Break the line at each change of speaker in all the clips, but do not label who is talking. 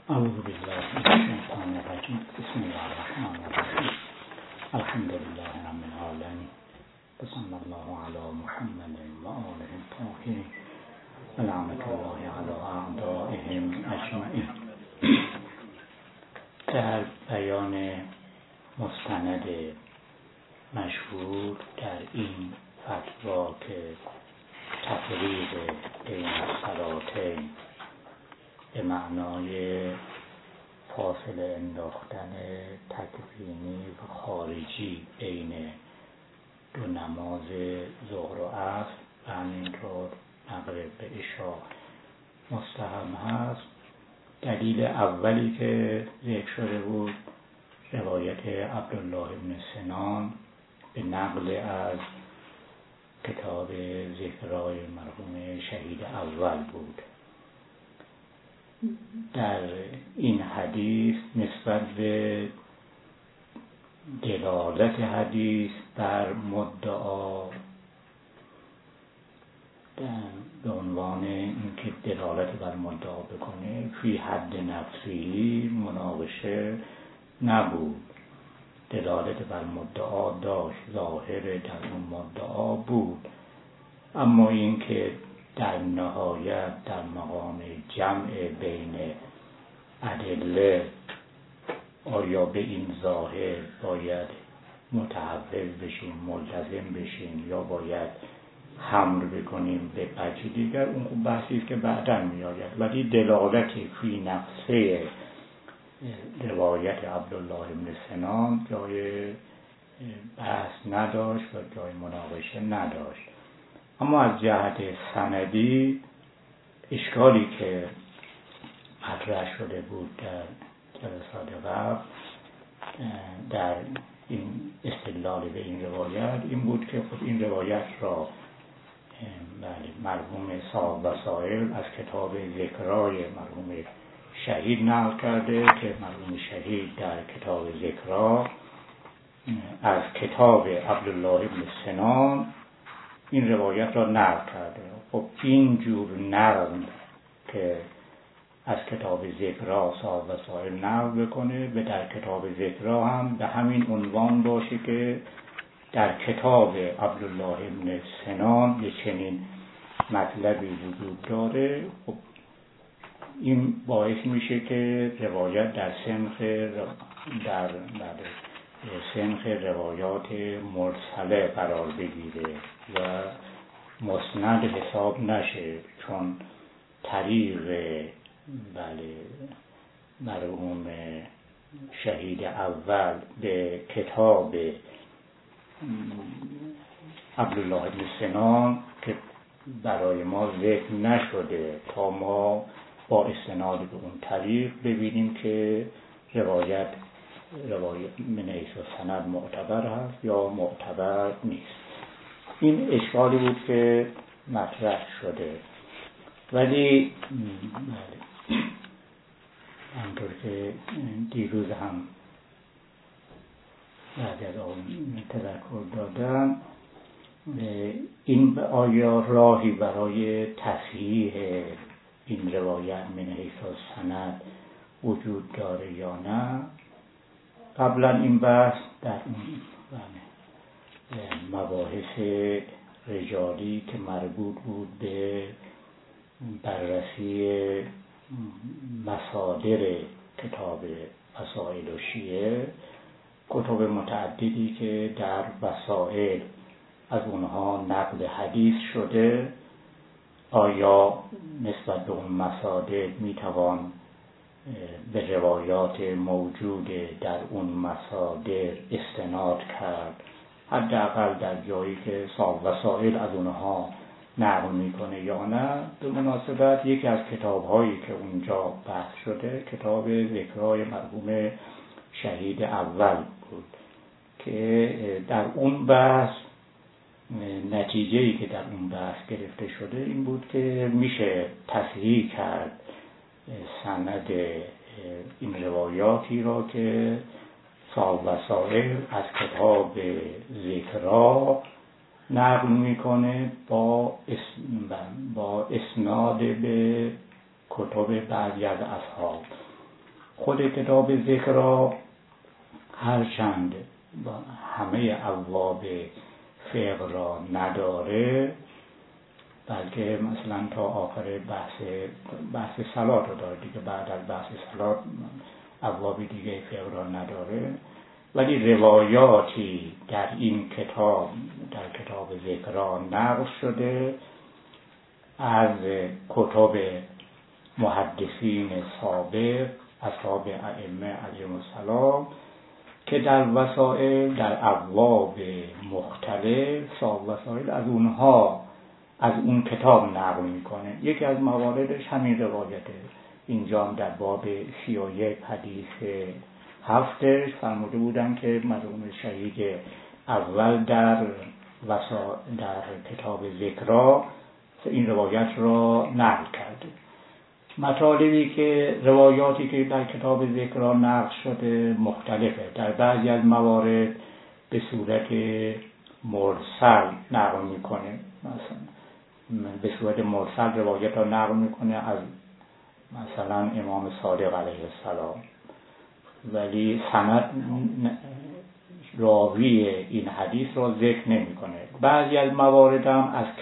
اعوذ بالله من الشیطان الرجیم. بسم الله الرحمن الرحیم. الحمد لله رب العالمین. صلی الله علی محمد و آله الطاهرین و لعنة الله علی اعدائهم اجمعین. در بیان مستند مشهور در این فتوا که تفریق بین الصلاتین به معنای فاصله انداختن تکوینی و خارجی بین دو نماز ظهر و عصر و همینطور مغرب به عشا مستحب هست. دلیل اولی که ذکر شده بود روایت عبدالله بن سنان به نقل از کتاب ذکرای مرحوم شهید اول بود. در این حدیث نسبت به دلالت حدیث بر مدعا به عنوان اینکه دلالت بر مدعا بکنه فی حد نفسی مناقشه نبود. دلالت بر مدعا داشت، ظاهر در اون مدعا بود، اما اینکه در نهایت در مقام جمع بین ادله آیا به این ظاهر باید متحول بشیم، ملتزم بشیم یا باید حمل بکنیم به وجه دیگر، اون بحثی است که بعداً میآید. ولی دلالت فی نفسه روایت عبدالله بن سنان جای بحث نداشت و جای مناقشه نداشت. اما از جهت سندی اشکالی که مطرح شده بود در جلسات قبل در این استدلال به این روایت این بود که خود این روایت را مرحوم صاحب وسائل از کتاب ذکرای مرحوم شهید نقل کرده که مرحوم شهید در کتاب ذکرا از کتاب عبدالله بن سنان این روایت را نقل کرده. خب این جور نقل که از کتاب ذکرا صاحب وسائل نقل بکنه و در کتاب ذکرا هم به همین عنوان باشه که در کتاب عبدالله بن سنان یه چنین مطلبی وجود داره، خب این باعث میشه که روایت در سنخ روایات مرسله قرار بگیره و مسند حساب نشه، چون طریق مرحوم شهید اول به کتاب عبدالله بن سنان که برای ما ذکر نشده تا ما با استناد به اون طریق ببینیم که روایت من حیث سند معتبر هست یا معتبر نیست. این اشکالی بود که مطرح شده. ولی همطور که دیروز هم بعد از آن تذکر دادم، این آیا راهی برای تصحیح این روایت من حیث سند وجود داره یا نه؟ قبلا این بحث در مباحث رجالی که مربوط بود به بررسی مصادر کتاب وسائل و شیعه، کتب متعددی که در وسائل از اونها نقل حدیث شده، آیا نسبت به اون مصادر میتوان به روایات موجود در اون مصادر استناد کرد، حداقل در جایی که صاحب وسائل از اونها نقل میکنه یا نه؟ به مناسبت یکی از کتاب‌هایی که اونجا بحث شده کتاب ذکرای مرحوم شهید اول بود که در اون بحث نتیجه‌ای که در اون بحث گرفته شده این بود که میشه تصحیح کرد سند این روایاتی را که صاحب وسائل از کتاب ذکرا نقل میکنه با اسناد به کتب بعضی از اصحاب. خود کتاب ذکر را هرچند با همه ابواب فقه را نداره، بلکه مثلا تا آخر بحث صلات رو داره دیگه، بعد از بحث صلات ابواب دیگه فقه را نداره، ولی روایاتی در این کتاب، در کتاب ذکر نقل شده از کتب محدثین سابق، اصحاب ائمه علیهم السلام، که در وسائل، در ابواب مختلف صاحب وسائل از اون کتاب نقل میکنه. یکی از مواردش همین روایته. اینجا در باب 31 حدیث 7 فرموده بودن که مرحوم شهید اول در کتاب ذکر این روایت را نقل کرده. مطالبی که روایاتی که در کتاب ذکر نقل شده مختلفه. در بعضی از موارد به صورت مرسل نقل میکنه، مثلا به صورت مرسل روایت را نقل میکنه از مثلا امام صادق علیه السلام، ولی سند راوی این حدیث را ذکر نمیکنه. بعضی از موارد هم از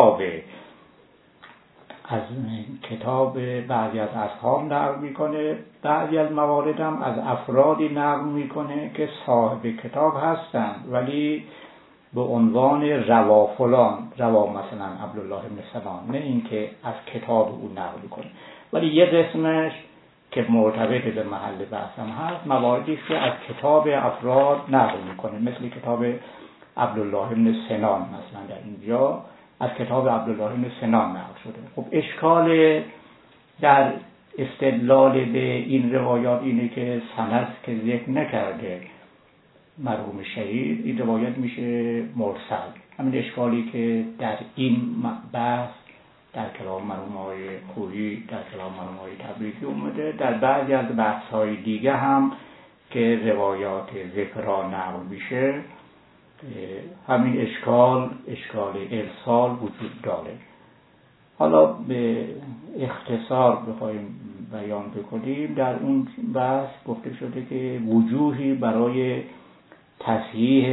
کتاب بعضی از اصحاب نقل میکنه، بعضی از موارد هم از افرادی نقل میکنه که صاحب کتاب هستن ولی به عنوان روا فلان، روا مثلا عبدالله بن سلام، نه اینکه از کتاب او نقل میکنه. ولی یه قسمش که مرتبط به محل بحثم هست، مواردی که از کتاب افراد نقل میکنه، مثل کتاب عبدالله بن سنان مثلا در اینجا از کتاب عبدالله بن سنان نقل شده. خب اشکال در استدلال به این روایات اینه که سند که ذکر نکرده مرحوم شهید، این روایت میشه مرسل. همین اشکالی که در این بحث در کلام مرحوم آقای خویی، در کلام مرحوم آقای تبریزی اومده، در بعضی از بحث‌های دیگه هم که روایات ذکر نقل میشه همین اشکال ارسال وجود داره. حالا به اختصار بخوایم بیان بکنیم، در اون بحث گفته شده که وجوهی برای تصحیح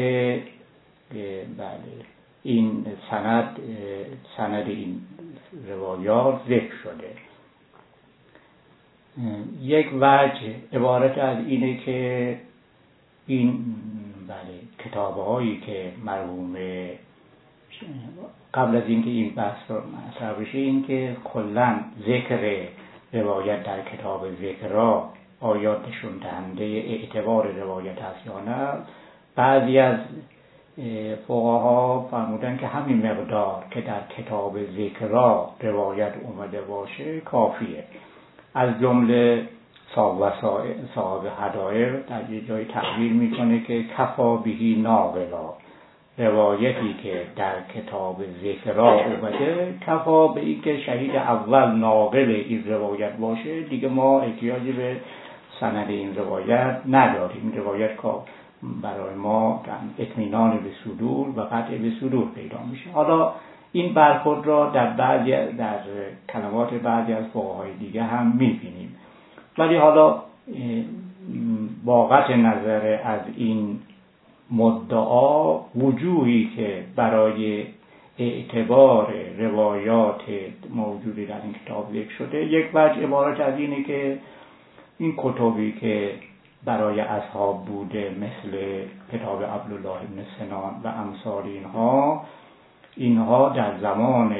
این سند این روایات ذکر شده. یک وجه عبارت از اینه که این کتاب‌هایی که مرحوم قبل از اینکه این بحث رو مطرح بشه، این که کلاً ذکر روایت در کتاب ذکر آیا نشون دهنده اعتبار روایت است یا نه، بعضی از فقها فرمودن که همین مقدار که در کتاب ذکر روایت اومده باشه کافیه. از جمله صاحب هدایق در یه جای تعبیر میکنه که کفا بهی ناقلا، روایتی که در کتاب ذکر اومده کفا به این که شهید اول ناقل این روایت باشه، دیگه ما احتیاجی به سند این روایت نداریم. این روایت که برای ما اطمینان به صدور و قطع به صدور پیدا میشه. حالا این برخورد را در کلمات بعضی از فقهای دیگه هم میبینیم. ولی حالا با قطع نظر از این مدعا، وجوهی که برای اعتبار روایات موجودی در این کتاب ذکر شده، یک وجه عبارت از اینه که این کتبی که برای اصحاب بوده مثل کتاب عبدالله بن سنان و امثال اینها در زمان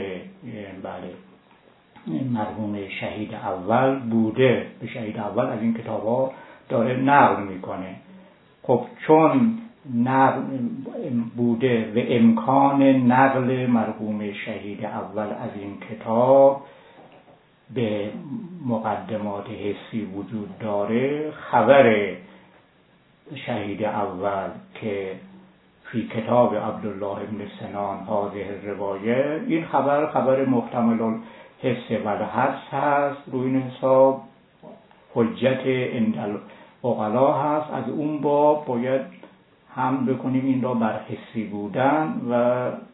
مرحوم شهید اول بوده، به شهید اول از این کتاب ها داره نقل میکنه. خب چون نقل بوده و امکان نقل مرحوم شهید اول از این کتاب به مقدمات حسی وجود داره، خبر شهید اول که فی کتاب عبدالله بن سنان هذه روایه، این خبر محتمل حس و حدس هست، روی این حساب حجت عند العقلا هست. از اون باب باید هم بکنیم این را بر حسی بودن و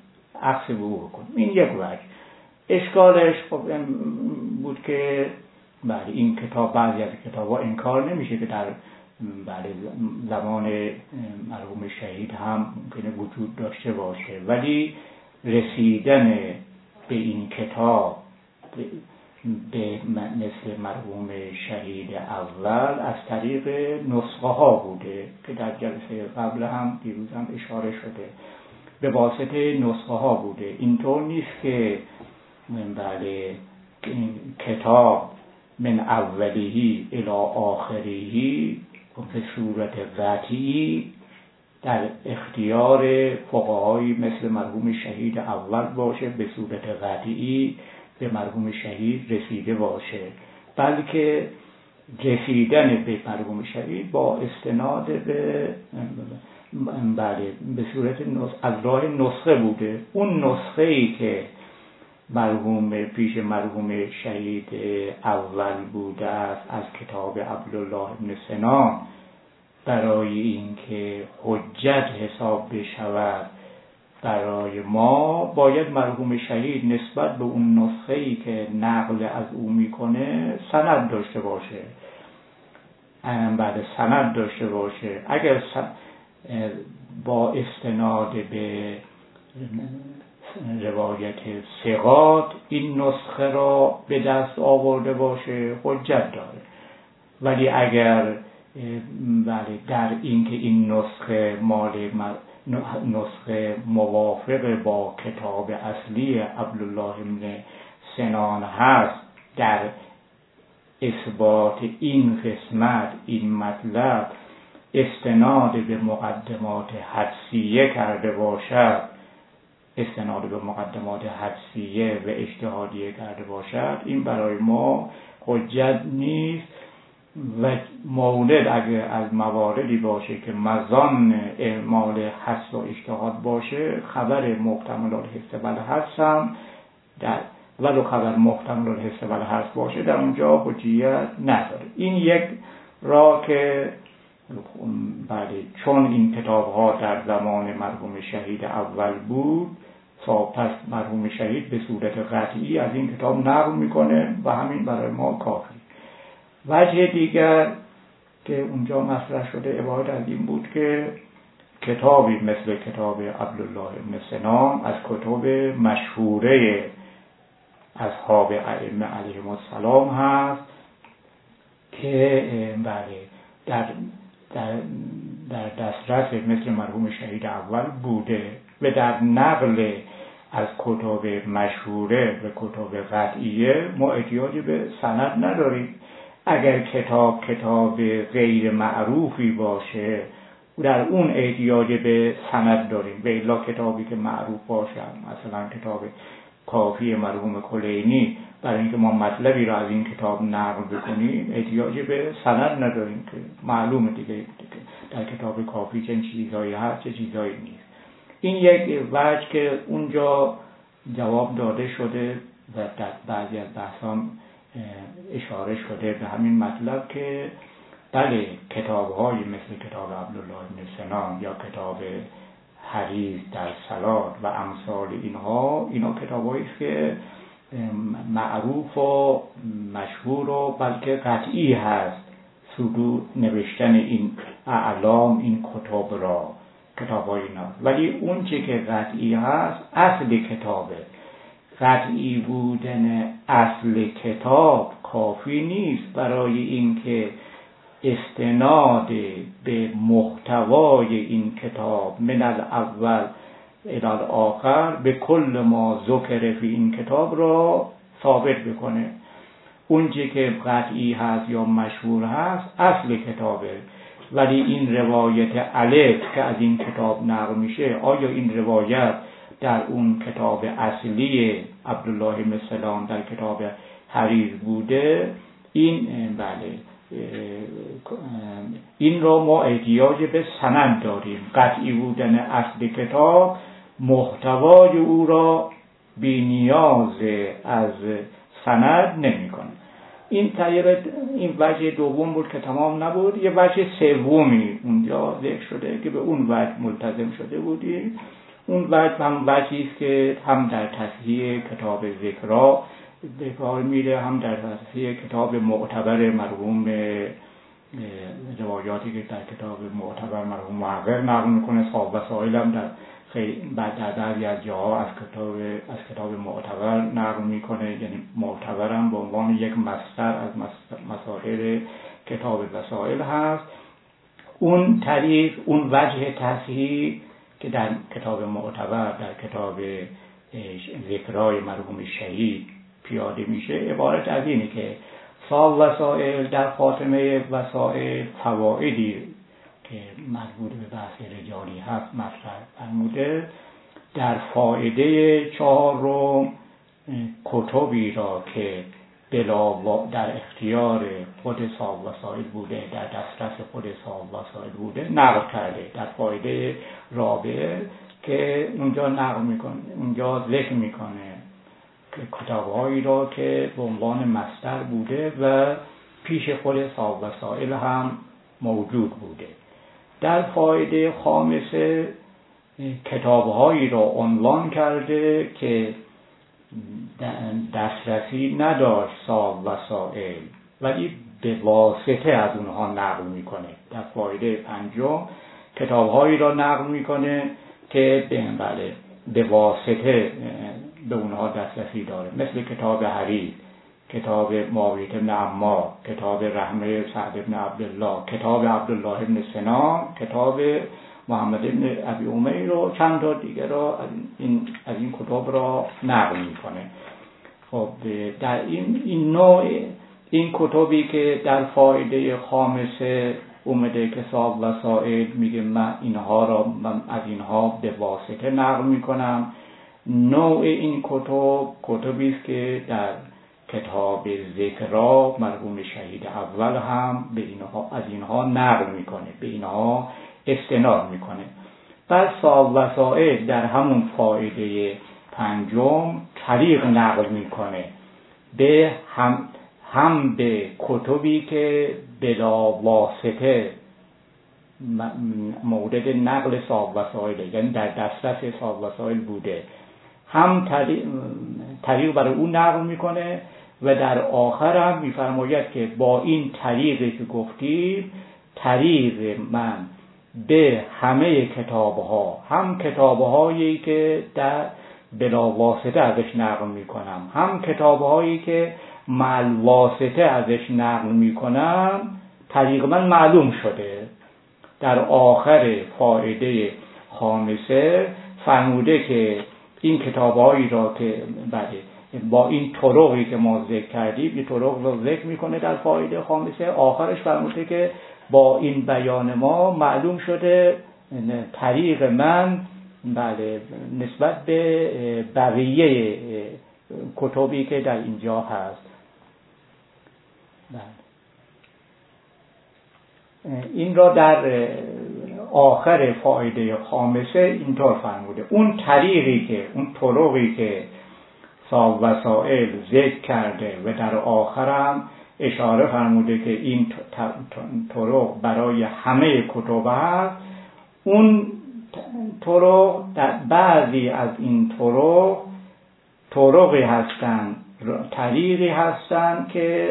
عکس به او بکنیم. این یک وجه. اشکالش خب این بود که بله این کتاب، بعضی از کتاب‌ها انکار نمیشه که در بله زمان مرحوم شهید هم ممکنه وجود داشته باشه، ولی رسیدن به این کتاب به مثل مرحوم شهید اول از طریق نسخه ها بوده که در جلسه قبل هم دیروز هم اشاره شده، به واسطه نسخه ها بوده. اینطور نیست که بله کتاب من اولیه الی آخریه به صورت قطعی در اختیار فقهایی مثل مرحوم شهید اول باشه، به صورت قطعی به مرحوم شهید رسیده باشه، بلکه رسیدن به مرحوم شهید با استناد به بله به صورت از راه نسخه بوده. اون نسخه‌ای که پیش مرحوم شهید اول بوده است از کتاب عبدالله بن سنان، برای اینکه حجت حساب بشود برای ما باید مرحوم شهید نسبت به اون نسخه‌ای که نقل از او میکنه سند داشته باشه. بعد سند داشته باشه. اگر با استناد به روایت ثقات این نسخه را به دست آورده باشه حجت داره، ولی اگر بله در اینکه این نسخه موافق با کتاب اصلی عبدالله بن سنان هست، در اثبات این قسمت این مطلب استناد به مقدمات حدسیه کرده باشد، استناد به مقدمات حدسیه و اجتهادیه کرده باشد، این برای ما حجت نیست. و مولد اگر از مواردی باشه که مظان اعمال حدس و اجتهاد باشه، خبر محتمل الحس والحدس هم در ولو خبر محتمل الحس والحدس باشه در اونجا حجیت نداره. این یک راه که بله چون این کتاب ها در زمان مرحوم شهید اول بود، پس مرحوم شهید به صورت قطعی از این کتاب نقل میکنه و همین برای ما کافی. وجه دیگر که اونجا مطرح شده عبارت از این بود که کتابی مثل کتاب عبدالله بن سنان از کتب مشهوره اصحاب ائمه علیهم السلام هست که بله در دسترس مثل مرحوم شهید اول بوده و در نقل از کتب مشهوره به کتب قطعیه ما احتیاجی به سند نداریم. اگر کتاب غیر معروفی باشه در اون احتیاج به سند داریم، به الا کتابی که معروف باشه، مثلا کتاب کافی مرحوم کلینی، برای اینکه ما مطلبی را از این کتاب نقل بکنیم احتیاج به سند نداریم که معلومه دیگه در کتاب کافی چه چیزایی هست چه چیزایی نیست. این یک وجه که اونجا جواب داده شده و در بعضی از بحثان اشاره شده به همین مطلب که بله کتاب‌های مثل کتاب عبدالله بن سنان یا کتاب حریز در صلات و امثال اینا کتاب‌هایی است که معروف و مشهور و بلکه قطعی هست صدور نوشتن این اعلام این کتاب را کتاب‌های اینا، ولی اون چه که قطعی هست اصل کتابه. قطعی بودن اصل کتاب کافی نیست برای اینکه استناد به محتوای این کتاب من الاول الی الاخر به کل ما ذکر فی این کتاب را ثابت بکنه. اونچه که قطعی هست یا مشهور هست اصل کتابه، ولی این روایت الف که از این کتاب نقل میشه آیا این روایت در اون کتاب اصلی عبدالله بن سلام در کتاب حریز بوده؟ این بله این را ما احتیاج به سند داریم. قطعی بودن اصل کتاب محتوای او را بی نیاز از سند نمی‌کنه. این وجه دوم بود که تمام نبود. یه وجه سومی اونجا ذکر شده که به اون وجه ملتزم شده بودیم. اون وجه هم وجهی است که هم در تصحیح کتاب ذکرا به کار میره، هم در حاشیه کتاب معتبر مرحوم روایاتی که در کتاب معتبر مرحوم محقق نقل میکنه. صاحب وسائل هم در بعضی از جاها از کتاب معتبر نقل میکنه، یعنی معتبر هم به عنوان یک مصدر از مصادر کتاب وسائل هست. اون طریق، اون وجه تصحیح که در کتاب معتبر، در کتاب ذکرای مرحوم شهید پیاده میشه، عبارت از اینه که صاحب وسائل در خاتمه وسائل فوائدی که مربوط به بحث رجالی هست مطرح فرموده. در فایده 4 کتبی را که در اختیار خود صاحب وسائل بوده، در دسترس خود صاحب وسائل بوده نقل کرده. در فایده رابعه که اونجا نقل میکنه، اونجا ذکر میکنه که کتاب‌هایی را که به عنوان مصدر بوده و پیش خود صاحب وسائل هم موجود بوده. در فایده خامسه کتاب‌هایی را عنوان کرده که دسترسی نداشت صاحب وسائل ولی به واسطه از اونها نقل میکنه. در فایده 5 کتاب‌هایی را نقل میکنه که به واسطه به اونها دسترسی داره، مثل کتاب حریف، کتاب معاویه بن عمار، کتاب رحمه سعد بن عبدالله، کتاب عبدالله بن سنان، کتاب محمد بن ابی امیر و چند تا دیگر را از این کتاب را نقل میکنه. خب در این نوع این کتبی که در فایده خامسه اومده که صاحب وسائل میگه من از اینها به واسطه نقل میکنم، نوع این کتبی است که در کتاب ذکرا مرحوم شهید اول هم از اینها نقل میکنه، به اینها استناد میکنه. پس صاحب وسائل در همون فایده 5 طریق نقل میکنه به هم به کتبی که بلا واسطه مورد نقل صاحب وسائل، یعنی در دسترس صاحب وسائل بوده، هم طریق برای اون نقل میکنه و در آخر هم میفرماید که با این طریقی که گفتیم، طریق من به همه کتابها، هم کتابهایی که در بلا واسطه ازش نقل میکنم، هم کتابهایی که مع واسطه ازش نقل میکنم، طریق من معلوم شده. در آخر فایده خامسه فرموده که این کتابهایی را که با این طرقی که ما ذکر کردیم، این طرق را ذکر میکنه در فایده خامسه. آخرش فرموده که با این بیان ما معلوم شده طریق من نسبت به بقیه کتبی که در اینجا هست. این را در آخر فایده خامسه اینطور فرموده. اون طرقی که صاحب وسائل ذکر کرده و در آخرم اشاره فرموده که این طرق برای همه کتب هست، اون طرق در بعضی از این طرقی هستند، طریقی هستند که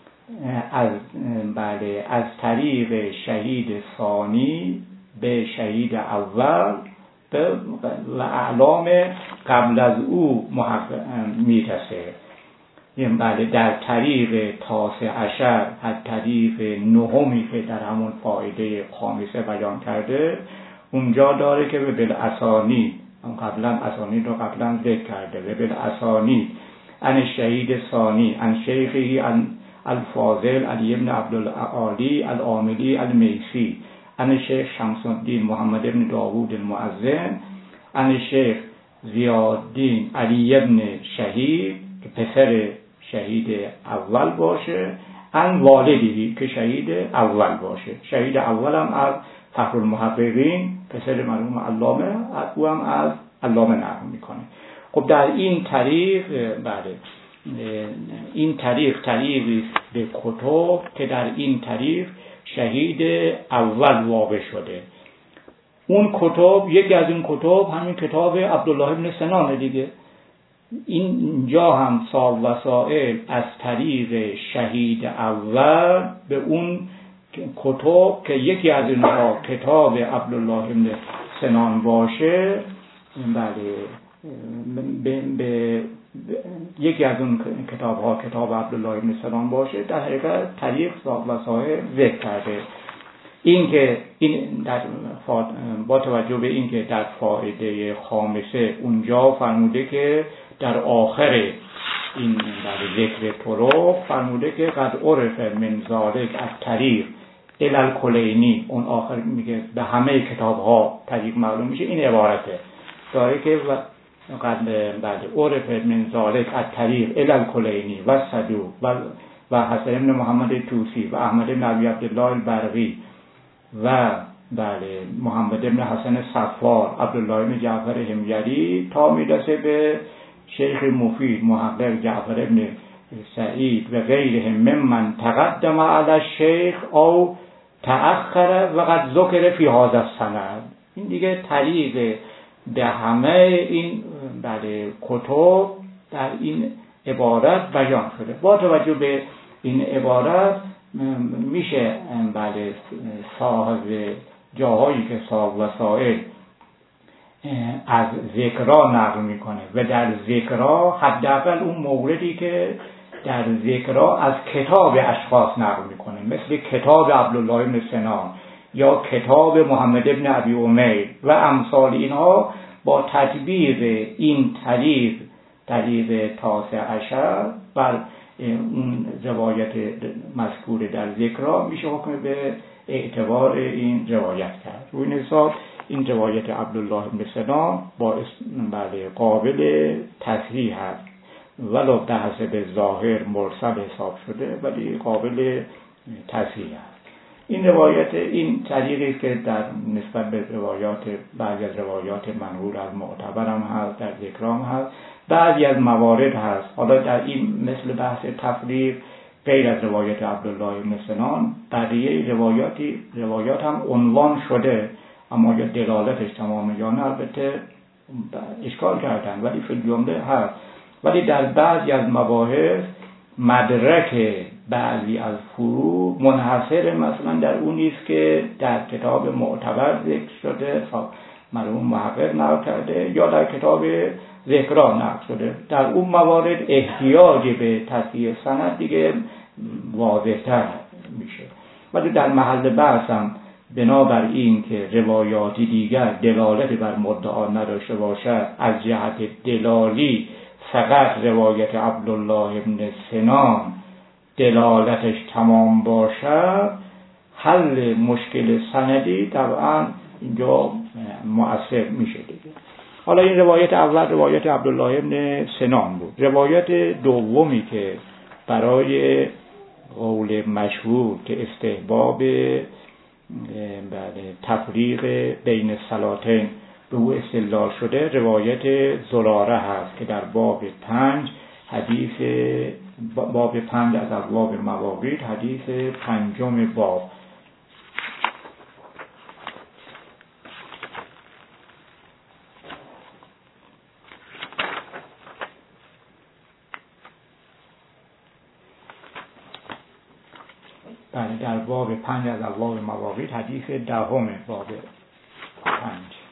از طریق شهید ثانی به شهید اول و اعلام قبل از او میرسه. در طریق تاسع عشر، از طریق نهمی که در همون فایده خامسه بیان کرده، اونجا داره که به بالاسانید، اسانید رو قبلا ذکر کرده، به بالاسانید ان شهید ثانی ان شیخی الفاضل علی بن عبدالعالی العاملی المیسی ان شیخ شمس الدین محمد بن داوود المؤذن ان شیخ زیادالدین علی بن شهید که پسر شهید اول باشه، ان والدی که شهید اول باشه. شهید اول هم از فخرالمحققین پسر مرحوم علامه، او هم از علامه نقل میکنه. خب در این طریق این طریقی به کتب که در این طریق شهید اول واقع شده. اون کتب، یکی از این کتب همین کتاب عبدالله بن سنان دیگه، اینجا هم صاحب وسائل از طریق شهید اول به اون کتب که یکی از اینها کتاب عبدالله بن سنان باشه، بله به یکی از اون کتاب عبدالله بن سنان باشه، در حقیقت طریق صاحب وسائل ذکر کرده. این که این در با توجه به این که در فائده خامسه اونجا فرموده که در آخر این در ذکر طرق فرموده که قد عرف من ذالک از طریق الی الکلینی، اون آخر میگه به همه کتاب ها طریق معلوم میشه. این عبارته داره که قد عرف من ذالک از طریق الی الکلینی و صدوق و حسن بن محمد توسی و احمد بن ابی عبدالله البرقی و بله محمد بن حسن صفار، عبدالله بن جعفر حمیری تا میرسه به شیخ مفید محقق جعفر بن سعید و غیرهم ممن تقدم علی الشیخ او تأخر و قد ذکر فی هذا السند. این دیگه طریق به همه این بله کتب در این عبارت بیان شده. با توجه به این عبارت میشه بله صاحب جاهایی که صاحب وسائل از ذکرها نقل میکنه و در ذکرها حداقل اون موردی که در ذکرها از کتاب اشخاص نقل میکنه، مثل کتاب عبدالله بن سنان یا کتاب محمد بن ابی امیر و امثال اینها، با تطبیق این طریق تاسع عشر بر اون روایت مذکور در ذکرها میشه حکم به اعتبار این روایت کرد. روی این حساب این روایت عبدالله بن سنان بله قابل تصحیح هست، ولو به حسب ظاهر مرسل حساب شده ولی قابل تصحیح هست. این روایت این طریقی که در نسبت به بعضی از روایات منقول از معتبر هم هست، در ذکرام هست، بعضی از موارد هست. حالا در این مثل بحث تفریق غیر از روایت عبدالله بن سنان بقیه روایات هم عنوان شده، اما یا دلالتش تمامه یا نه البته اشکال کردن، ولی فی الجمله هست. ولی در بعضی از مباحث مدرک بعضی از فروع منحصر مثلا در اون نیست که در کتاب معتبر ذکر شده مرحوم محقق نقل کرده یا در کتاب ذکرها نقل شده. در اون موارد احتیاج به تصحیح سند دیگه واضح‌تر میشه. ولی در محل بحث هم بنابر این که روایاتی دیگر دلالت بر مدعا نداشته باشد، از جهت دلالی فقط روایت عبدالله بن سنان دلالتش تمام باشد، حل مشکل سندی طبعا اینجا مؤثر میشه دیگه. حالا این روایت اول روایت عبدالله بن سنان بود. روایت دومی که برای قول مشهور که استحباب تفریق بین الصلاتین به او استدلال شده، روایت زراره هست که در باب 5 از ابواب مواقیت حدیث 5 باب. در باب 5 از ابواب مواقیت حدیث 10 باب 5.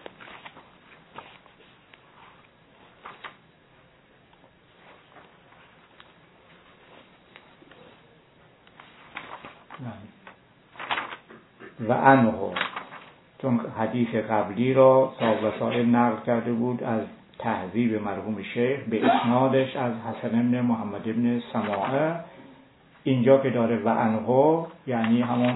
و عنه، چون حدیث قبلی را صاحب وسائل نقل کرده بود از تهذیب مرحوم شیخ به اسنادش از حسن بن محمد بن سماعه، اینجا که داره و عنه یعنی همون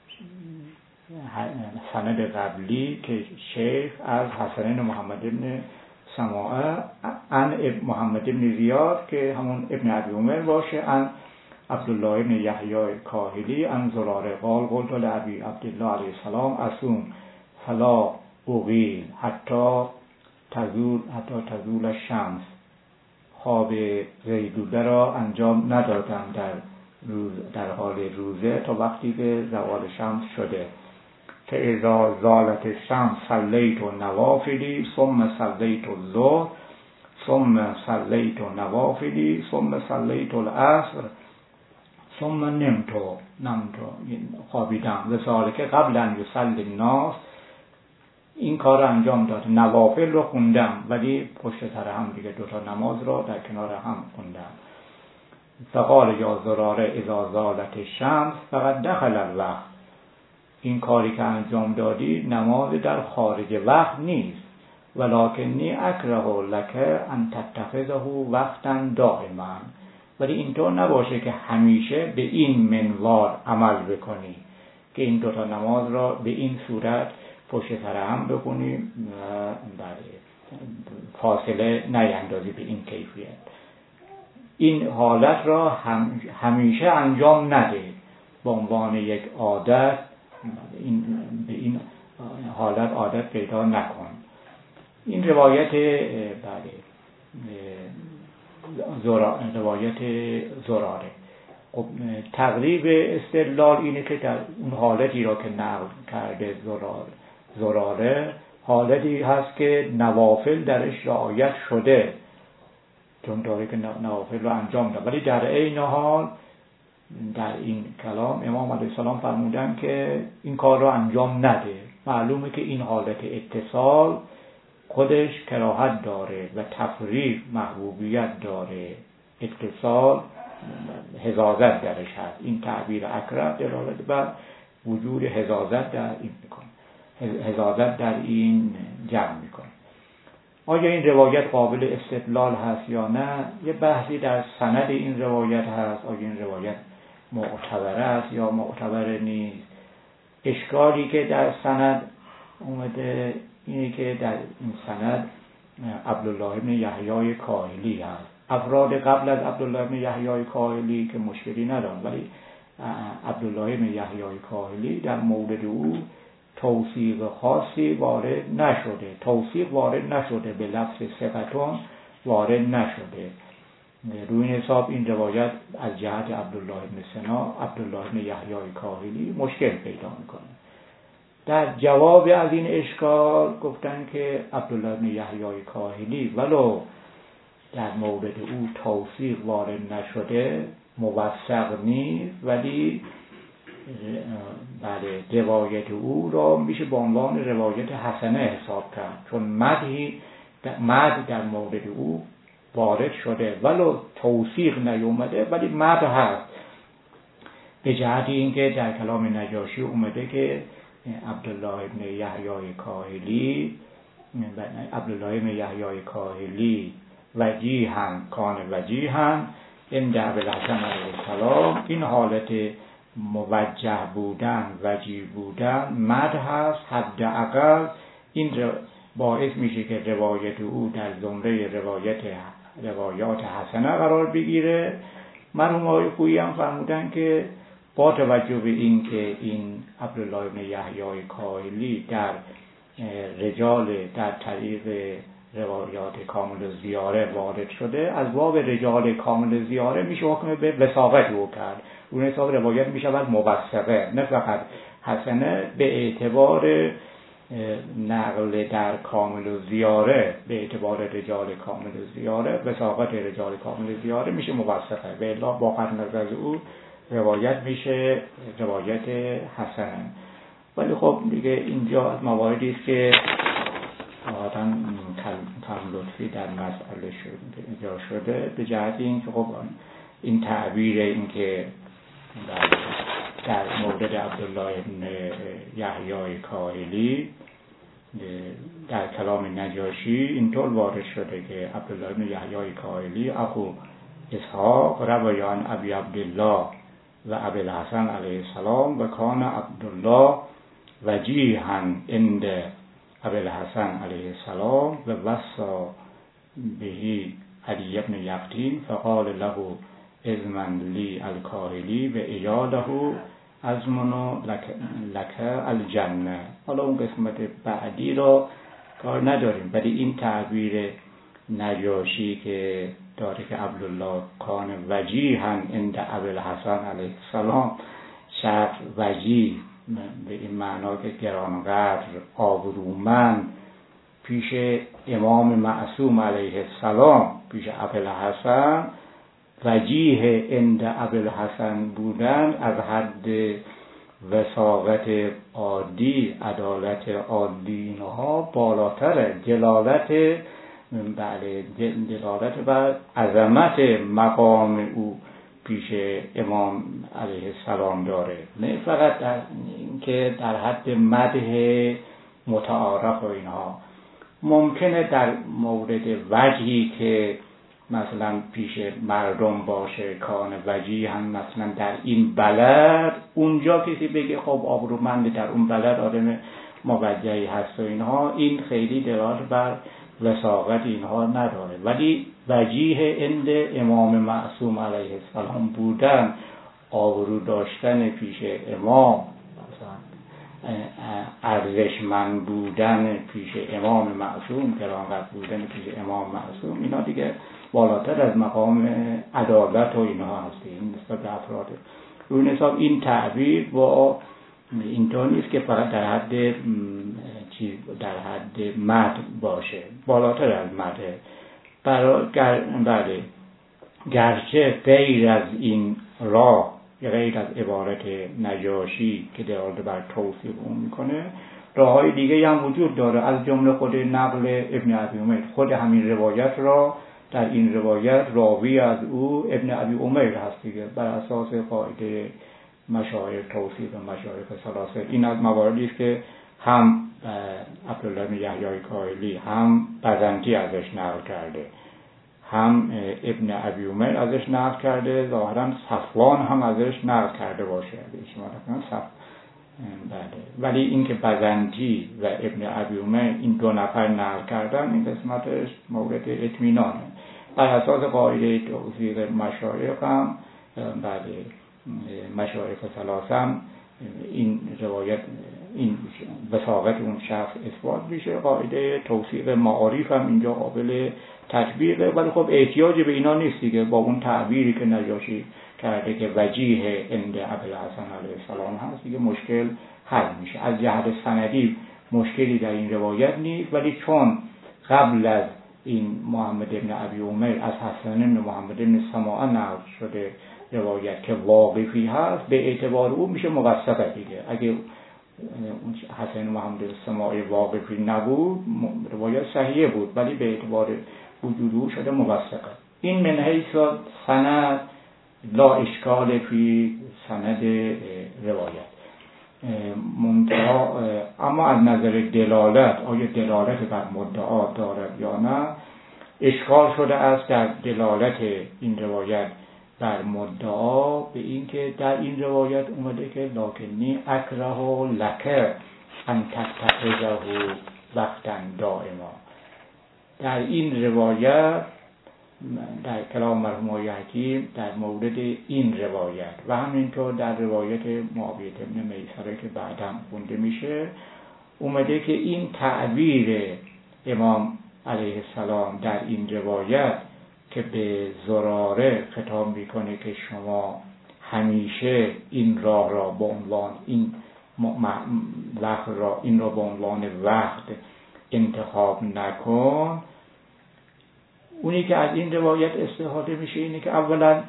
سند قبلی که شیخ از حسن بن محمد بن سماعه عن محمد بن زیاد که همون ابن ابی عمر باشه، عن عبدالله بن یحیی کاهلی عن زراره قال قلت لابی عبدالله علیه السلام اصوم فلا اقیل حتی تزول الشمس. خواب غیبوبه را انجام ندادم در حال روزه تا وقتی که زوال شمس شده. که اذا زالت الشمس صلیت نوافلی ثم صلیت الظهر ثم صلیت نوافلی ثم صلیت العصر ثم نمت خوابیدم و ذالک قبل ان یصلی الناس. این کار رو انجام داد، نوافل رو خوندم ولی پشت سر هم دیگه دوتا نماز رو در کنار هم خوندم. فقال یا زراره اذا زالت الشمس فقد دخل الوقت. این کاری که انجام دادی نماز در خارج وقت نیست، ولکنی اکره لک ان تتخذه وقتا دائما. ولی اینطور نباشه که همیشه به این منوال عمل بکنی که این دوتا نماز را به این صورت پشت سر هم بکنی و فاصله نیندازی به این کیفیت. این حالت را همیشه انجام نده، به عنوان یک عادت به این حالت عادت پیدا نکن. این روایت روایت زراره. خب تقریب استدلال اینه که در اون حالتی را که نقل کرده زراره حالتی هست که نوافل درش رعایت شده، چون داره که نوافل رو انجام داد، ولی در عین حال در این کلام امام علیه السلام فرمودن که این کار رو انجام نده. معلومه که این حالت اتصال خودش کراهت داره و تفریق محبوبیت داره، اتصال حزازت درش هست. این تعبیر اکره دلالت بر وجود حزازت در این میکنه، حزازت در این جمع میکنه. آیا این روایت قابل استدلال هست یا نه؟ یه بحثی در سند این روایت هست. آیا این روایت معتبر است یا معتبر نیست؟ اشکالی که در سند اومده اینه که در این سند عبدالله بن یحیی کاهلی هست. افراد قبل از عبدالله بن یحیی کاهلی که مشکلی ندارن، ولی عبدالله بن یحیی کاهلی در مورد او توصیق خاصی وارد نشده، توصیق وارد نشده، به لفظ ثقتون وارد نشده. روی این حساب این روایت از جهت عبدالله بن سنا، عبدالله بن یحیی کاهلی مشکل پیدا میکنه. در جواب از این اشکال گفتن که عبدالله بن یحیی کاهلی ولو در مورد او توصیق وارد نشده، موثق نیست، ولی روایت او را میشه به عنوان روایت حسنه حساب کرد، چون مدح در مورد او وارد شده ولو توصیق نیومده، ولی مدح هست. به جهت اینکه در کلام نجاشی اومده که عبدالله بن یحیی کاهلی وجیها کان وجیها عند ابوالحسن علیه السلام. این حالت موجه بودن، وجیه بودن مدح هست. حداقل این باعث میشه که روایت او در زمره روایات حسنه قرار بگیره. مرحوم آقای خویی هم فرمودن که با توجه به این که این عبدالله بن یحیی کاهلی در طریق روایات کامل زیاره وارد شده، از باب رجال کامل زیاره میشه حکم به وثاقت رو کرد. اون حساب روایت میشه بعد موثقه، نه فقط حسنه. به اعتبار نقل در کامل زیاره، به اعتبار رجال کامل زیاره، وثاقت رجال کامل زیاره میشه موثقه، به الا با قطع نظر او روایت میشه روایت حسنه. ولی خب دیگه اینجا از مواردی است که واقعا کم لطفی در مسئله اینجا شده، به جهت این که خب این تعبیر این که در مورد عبدالله بن یحیی کاهلی در کلام نجاشی اینطور وارد شده که عبدالله بن یحیی کاهلی اخو اسحاق روایان ابی عبدالله و ابوالحسن علیه السلام و کان عبدالله وجیها عند ابوالحسن علیه السلام و وصا بهی علی بن یقطین فقال له ازمن لی الکاهلی و ایاده ازمن لک الجنه. حالا اون قسمت بعدی رو کار نداریم، ولی این تعبیر نجاشی که داره که عبدالله کان وجیها عند ابوالحسن علیه السلام، شخص وجیه به این معنا که گرانقدر، آبرومند پیش امام معصوم علیه السلام، پیش ابوالحسن، وجیه عند ابوالحسن بودن از حد وساقت عادی، عدالت عادی اینها بالاتره. دلالت بر عظمت مقام او پیش امام علیه السلام داره، نه فقط در اینکه در حد مدح متعارف و اینها. ممکنه در مورد وجهی که مثلا پیش مردم باشه، کان وجیه هم مثلا در این بلد، اونجا کسی بگه خب آبرومند، در اون بلد آدم موجهی هست و اینها، این خیلی دلالت بر وساقت اینها نداره. ولی وجیه عند امام معصوم علیه السلام بودن، آبرو داشتن پیش امام، ارزشمند بودن پیش امام معصوم، کرامت بودن پیش امام معصوم، اینا دیگه بالاتر از مقام عدالت و اینها هست. این نسبت به افراد روی حساب این تعبیر با اینطور نیست که فقط در حد در حد مد باشه، بالاتر از مده. بله، گرچه غیر از این راه، غیر از عبارت نجاشی که دلالت بر توصیف اون میکنه، راههای دیگه هم وجود داره، از جمله خود نقل ابن ابی امیر. خود همین روایت را، در این روایت راوی از او ابن ابی امیر هست دیگه، بر اساس قاعده مشایخ توصیف و مشایخ ثلاثه. این از مواردی است که هم عبدالله بن یحیی کاهلی، هم بزنتی ازش نقل کرده، هم ابن ابی امیر ازش نقل کرده، ظاهرا صفوان هم ازش نقل کرده باشه. بله. ولی اینکه بزنتی و ابن ابی امیر این دو نفر نقل کردن، این قسمتش مورد اطمینانه. بر اساس قاعده توصیف مشایخ هم، بله، مشایخ ثلاثه هم این روایت، این وثاقت اون شخص اثبات میشه. قاعده توصیف معارف هم اینجا قابل تطبیقه، ولی خب احتیاج به اینا نیست دیگه. با اون تعبیری که نجاشی کرده که وجیه عند ابوالحسن علیه السلام هست دیگه، مشکل حل میشه. از جهت سندی مشکلی در این روایت نیست، ولی چون قبل از این محمد ابن ابی امیر از حسن بن محمد بن سماعه نقل شده روایت که واقفی هست، به اعتبار او میشه موثقه دیگه. اگه حسن محمد بن سماعه واقفی نبود، روایت صحیحه بود، ولی به اعتبار وجود او شده موثقه. این من حیث سند لا اشکال فی سند روایت. اما از نظر دلالت، آیا دلالت بر مدعا دارد یا نه، اشکال شده است در دلالت این روایت بر مدعا، به این که در این روایت اومده که لکنی اکره لک ان تتخذه وقتا دائما. در این روایت، در کلام مرحوم آقای حکیم در مورد این روایت و همینطور در روایت معاویه بن میسره که بعداً خونده میشه، اومده که این تعبیر امام علیه السلام در این روایت که به زراره خطاب میکنه که شما همیشه این راه را به عنوان این وقت را، این را به عنوان وقت انتخاب نکن، اونی که از این روایت استفاده میشه اینه که اولا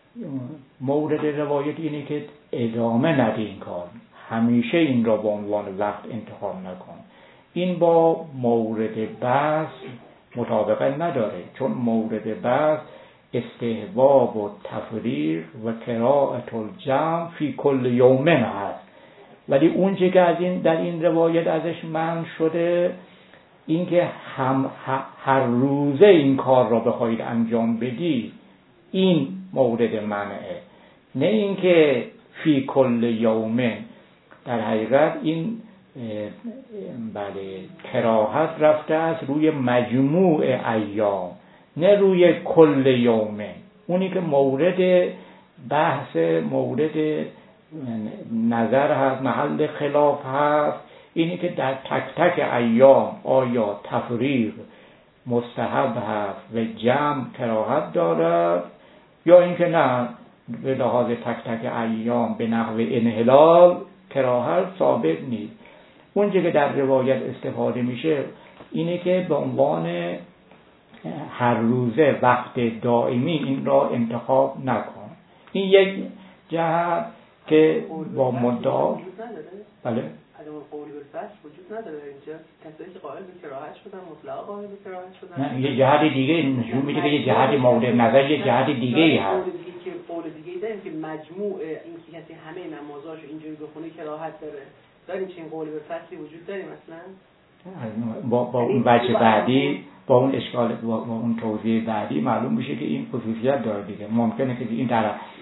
مورد روایت اینه که ادامه نده این کار، همیشه این را به عنوان وقت انتخاب نکن. این با مورد بحث مطابقت نداره، چون مورد بحث استحباب و تفریق و قراءة الجمع فی کل یوم هست. ولی اون چه که از این در این روایت ازش منع شده، این که هر روزه این کار را بخواید انجام بدی، این مورد منعه، نه اینکه فی کل یوم. در حقیقت این بله کراهت رفته است روی مجموع ایام، نه روی کل یوم. اونی که مورد بحث، مورد نظر هست، محل خلاف هست، اینی که در تک تک ایام آیا تفریق مستحب هست و جمع کراهت دارد، یا اینکه نه، به لحاظ تک تک ایام به نحو انحلال کراهت ثابت نیست. اونجا که در روایت استفاده میشه اینه که به عنوان هر روزه وقت دائمی این را انتخاب نکن. این یک جهت که با مدعا بله
عدم قول بالفصل وجود نداره. اینجا کسایی که قائل به کراهت شدن مطلقا قائل به کراهت شدن.
نه یه جهت دیگه نشون میده که یه جهت مورد نظر یه جهت دیگه‌ای هست.
قول دیگه‌ای داریم که مجموع این که کسی همه نمازاشو اینجوری بخونه کراهت داره. داریم چنین قول بالفصلی وجود داریم اصلا؟
با اون وجه بعدی با اون اشکال با اون توضیح بعدی معلوم میشه که این خصوصیت داره دیگه. ممکنه که این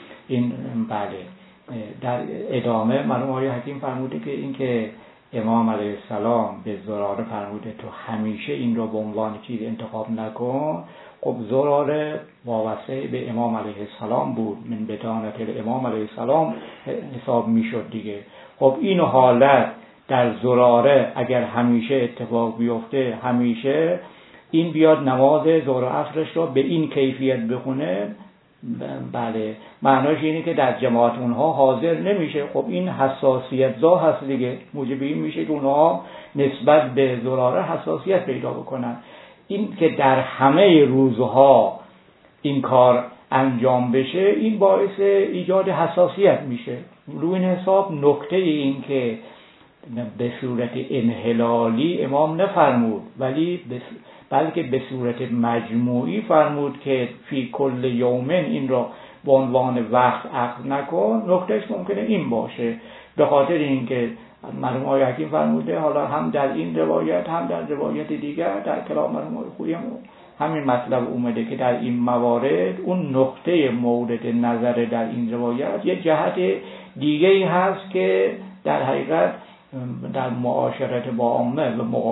بله در ادامه مرحوم آقای حکیم فرموده که این که امام علیه السلام به زراره فرموده تو همیشه این رو به عنوان چیز انتخاب نکن. خب زراره وابسته به امام علیه السلام بود، من بدانت امام علیه السلام حساب میشد دیگه. خب این حالت در زراره اگر همیشه اتفاق بیفته، همیشه این بیاد نماز ظهر و عصرش رو به این کیفیت بخونه، بله معناش اینه که در جماعت اونها حاضر نمیشه. خب این حساسیت زا هست دیگه، موجب این میشه که اونها نسبت به زراره حساسیت پیدا بکنن. این که در همه روزها این کار انجام بشه این باعث ایجاد حساسیت میشه. روی این حساب نکته این که به صورت انحلالی امام نفرمود بلکه به صورت مجموعی فرمود که فی کل یومن این را به عنوان وقت اخذ نکن. نکتهش ممکنه این باشه به خاطر اینکه مرحوم آقای حکیم فرموده، حالا هم در این روایت هم در روایت دیگر در کلام مرحوم آقای خویی همین مطلب اومده که در این موارد اون نقطه مورد نظر در این روایت یه جهت دیگه‌ای هست که در حقیقت در معاشرت با عامه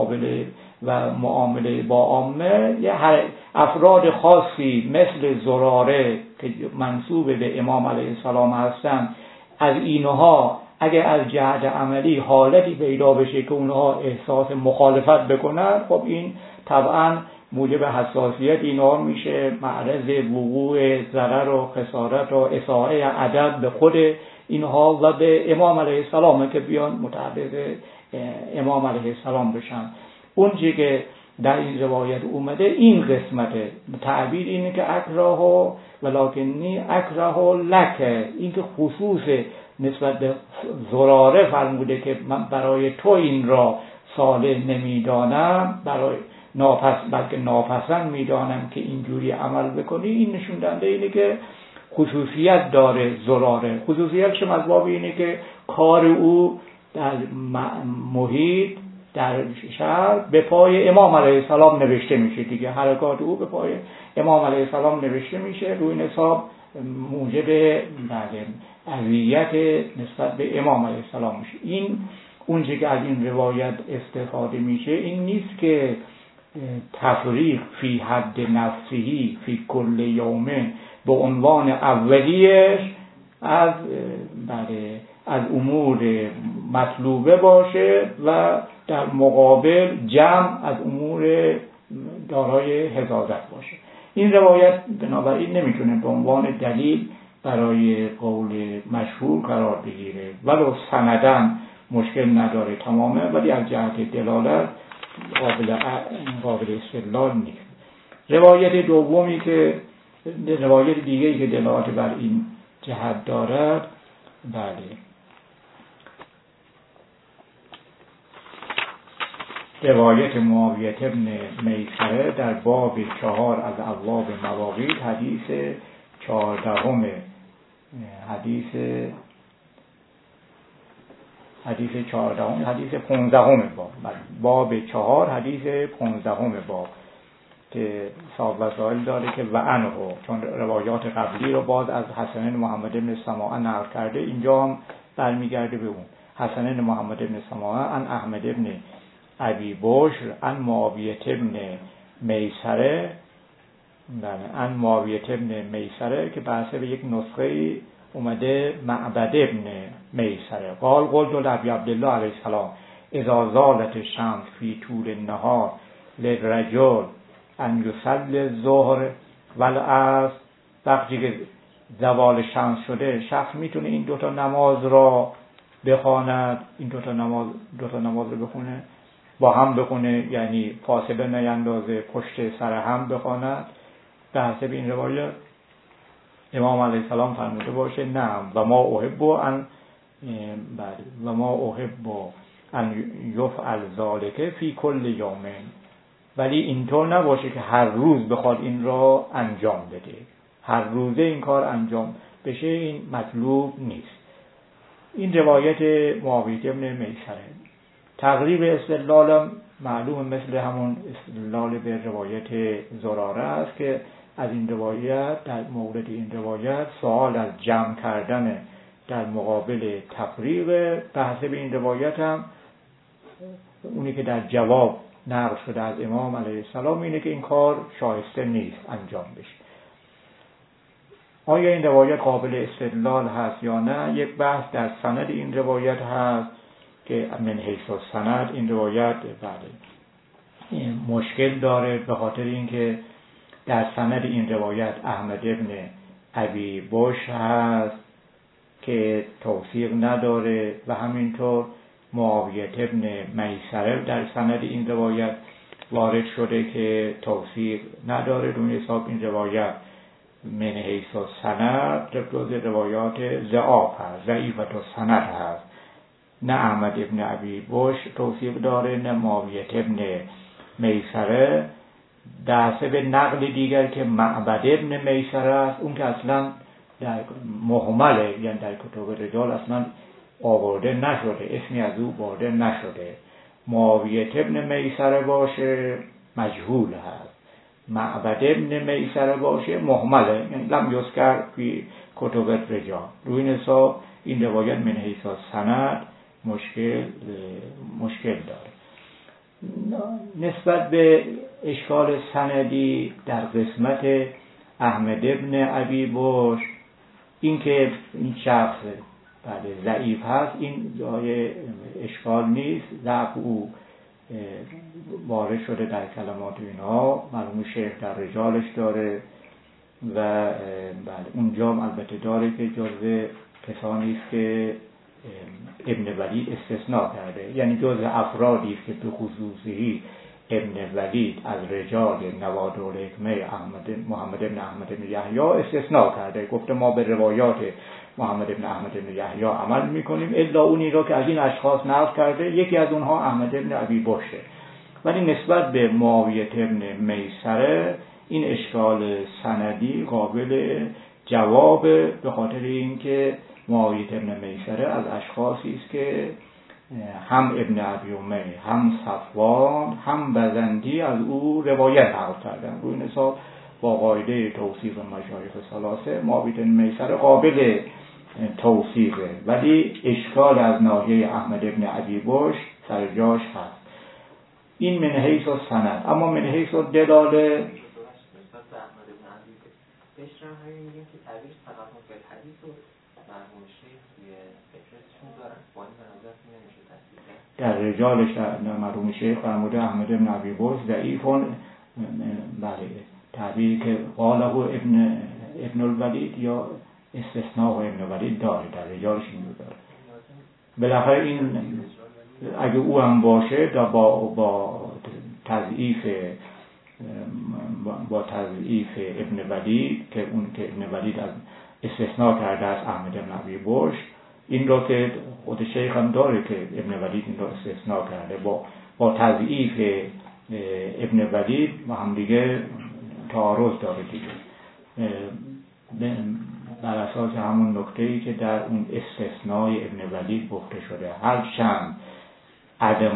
و معامله با عامه یه افراد خاصی مثل زراره که منسوب به امام علیه السلام هستن، از اینها اگر از جهت عملی حالتی پیدا بشه که اونها احساس مخالفت بکنن، خب این طبعا موجب حساسیت اینها میشه، معرض وقوع ضرر و خسارت و اساءه ادب به خود اینها و به امام علیه السلام که بیان متعرض امام علیه السلام بشن. اون چیزی که در این روایت اومده این قسمته، تعبیر اینه که اکراه ولکنی اکراه لک، این که خصوص نسبت به زراره فرموده که من برای تو این را صالح نمیدانم، برای بلکه ناپسند میدانم که اینجوری عمل بکنی. این نشون دهنده اینه که خصوصیت داره زراره. خصوصیتش از باب اینه که کار او در محیط در شهر به پای امام علیه السلام نوشته میشه دیگه، حرکات او به پای امام علیه السلام نوشته میشه، روی این حساب موجب اذیت نسبت به امام علیه السلام میشه. این اونچه که از این روایت استفاده میشه این نیست که تفریق فی حد نفسهی فی کل یومن به عنوان اولیش از امور مطلوبه باشه و در مقابل جمع از امور دارای حفاظت باشه. این روایت بنابراین نمیتونه به عنوان دلیل برای قول مشهور قرار بگیره، ولو سندن مشکل نداره تمامه، ولی از جهت دلالت قابل استدلال نیست. روایت دومی که روایت دیگه‌ای که دلالت بر این جهت دارد، بله روایت معاویه ابن میسره در باب 4 از ابواب مواقیت حدیث 14 حدیث 15 باب 4 حدیث 15 باب که صاحب وسائل داره که و عنه، چون روایات قبلی رو باز از حسن محمد بن سماعه نقل کرده، اینجا هم برمیگرده به اون حسن محمد بن سماعه عن احمد بن ابی بشر عن معاویه ابن میسره، عن معاویه ابن میسره که بحثه به یک نسخه اومده معبد ابن میسره قلت لابی عبدالله علیه السلام اذا زالت الشمس فی طول النهار للرجل ان یصلی الظهر والعصر، وقتی که زوال شمس شده شخص میتونه این دوتا نماز را بخواند، این دوتا نماز رو بخونه. با هم بخونه، یعنی فاصله نیندازه، پشت سر هم بخواند. به حسب این روایت امام علیه السلام فرموده باشه نعم و ما احب ان یفعل ذلک فی کل یوم، ولی اینطور نباشه که هر روز بخواد این را انجام بده، هر روزه این کار انجام بشه، این مطلوب نیست. این روایت معاویه بن میسره. تقریب استدلالم معلوم مثل همون استدلال به روایت زراره است که از این روایت، در مورد این روایت سوال از جمع کردن در مقابل تفریق. به حسب این روایت هم اونی که در جواب نقل شده از امام علیه السلام اینه که این کار شایسته نیست انجام بشه. آیا این روایت قابل استدلال هست یا نه؟ یک بحث در سند این روایت هست که من حیث السند این روایت مشکل داره، به خاطر اینکه در سند این روایت احمد ابن ابی بش هست که توثیق نداره و همینطور معاویه ابن میسره در سند این روایت وارد شده که توثیق نداره. روی حساب این روایت من حیث السند جز روایات ضعاف هست، ضعیفة السند هست. نه احمد ابن ابی بش توثیق داره، نه معاویه ابن میسره. در حسب نقل دیگر که معبد ابن میسره است، اون که اصلا در مهمله، یعنی در کتب رجال اصلا آورده نشده، اسمی از او برده نشده. معاویه ابن میسره باشه مجهول هست، معبد ابن میسره باشه مهمله، یعنی لم یذکر فی کتب رجال. روی این حساب این روایت من حیث السند مشکل داره. نسبت به اشکال سندی در قسمت احمد ابن ابی بش، این که این شخص ضعیف هست، این جای اشکال نیست. ضعف او وارد شده در کلمات اینها، معلوم شیخ در رجالش داره و اونجا البته داره که جزء کسانی است که ابن ولید استثناء کرده، یعنی جزء افرادی است که به خصوصی ابن ولید از رجال نوادرالحکمه محمد بن احمد بن یحیی استثناء کرده، گفته ما به روایات محمد بن احمد بن یحیی عمل میکنیم الا اونی را که از این اشخاص نقل کرده، یکی از اونها احمد بن ابی بشه. ولی نسبت به معاویه بن میسره این اشکال سندی قابل جواب، به خاطر اینکه معاویه بن میسره از اشخاصی است که هم ابن ابی امیه، هم صفوان، هم بزندی از او روایت نقل کردن. روی این حساب با قاعده توثیق مشایخ ثلاثه معاویه بن میسره قابل توثیقه، ولی اشکال از ناحیه احمد ابن ابی بش سر جاش هست. این من حیث السند. اما من حیث الدلاله
بشرم همین میگیم که تعبیر تقدم به حدیث و مرحوم شیخ توی فکرتشون دارن، با این مناظر نمیشه تصدیق
در رجالش مرحوم شیخ فرموده احمد بن ابی بش ضعیفون، بله تعبیری که قاله ابن الولید یا استثناء ابن الولید داره، در رجالش این داره. بالاخره این اگه او هم باشه با تضعیف ابن ولید که اون که ابن ولید از استثناء کرده از احمد بن ابی بش، این را که خود شیخ هم داره که ابن ولید این را استثناء کرده، با تضعیف ابن ولید با هم دیگه تعارض داره دیگه، بر اساس همون نکته‌ای که در اون استثناء ابن ولید گفته شده. هرچند عدم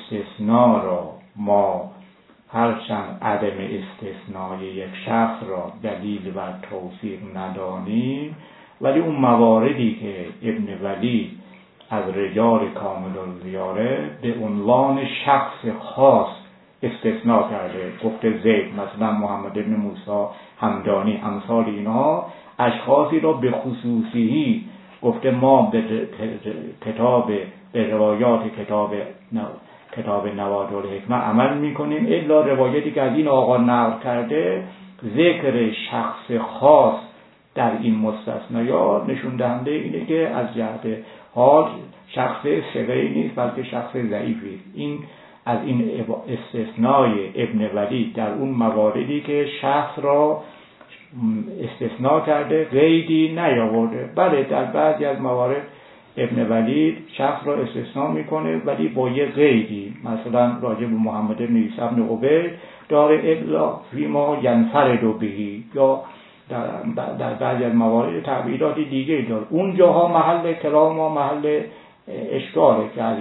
استثناء یک شخص را دلیل و توثیق ندانیم، ولی اون مواردی که ابن ولید از رجال کامل الزیاره به عنوان شخص خاص استثناء کرده، گفته زید، مثلا محمد ابن موسی همدانی، امثال اینها اشخاصی را به خصوصی گفته ما به روایات کتاب نوادرالحکمه عمل میکنیم، الا روایتی که از این آقا نقل کرده ذکر شخص خاص در این مستثنیات نشون دهنده اینه که از جهت حال شخص ثقه‌ای نیست بلکه شخص ضعیفی است. این از این استثنای ابن ولید در اون مواردی که شخص را استثناء کرده قیدی نیاورده. بله در بعضی از موارد ابن ولید شخص را استثناء میکنه ولی با یه قیدی، مثلا راجع به محمد بن عیسی بن عبید داره الا فیما ینفرد بهی، یا در بعضی از موارد تعبیرات دیگه داره. اون جاها محل کلام و محل اشکاله که از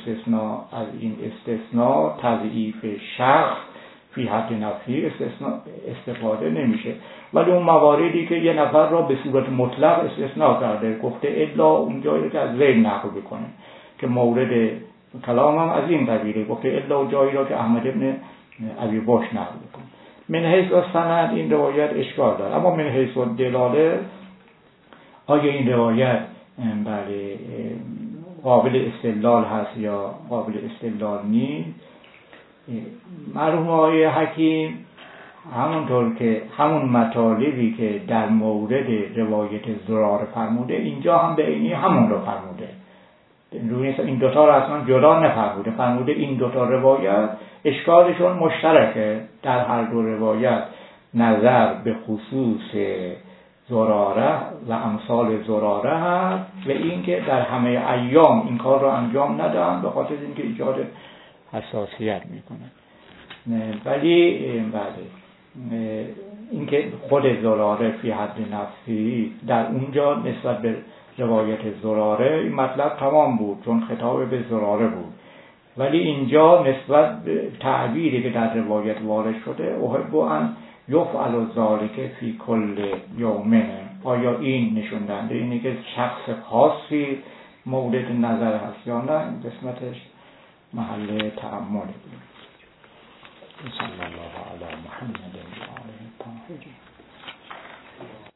این استثناء تضعیف شخص فی حد نفی استفاده نمیشه. ولی اون مواردی که یه نفر را به صورت مطلق استثناء کرده، گفته الا اون جایی که از غیر نقل بکنه، که مورد کلام هم از این قبیله، گفته الا جایی را که احمد ابن ابی باش نقل بکنه. من حیث سند این روایت اشکال داره، اما من حیث دلاله آیا این روایت بله قابل استدلال هست یا قابل استدلال نیست؟ مرحوم آقای حکیم همونطور که همون مطالبی که در مورد روایت زراره فرموده اینجا هم به عینی همون رو فرموده. این دوتا رو اصلا جدا نفرموده، فرموده این دوتا روایت اشکالشون مشترکه. در هر دو روایت نظر به خصوص زراره و امثال زراره هست و اینکه در همه ایام این کار رو انجام ندن به خاطر اینکه ایجاد حساسیت میکنه. ولی بله اینکه خود زراره فی حد نفسی در اونجا نسبت به روایت زراره این مطلب تمام بود چون خطاب به زراره بود، ولی اینجا نسبت به تعبیری که در روایت وارد شده احب ان یفعل ذلک فی کل یوم، آیا این نشون دهنده اینه که شخص خاصی مورد نظر هست یا نه؟ این قسمتش محل تأمل بود. صلی الله علی محمد و آله الطاهرین.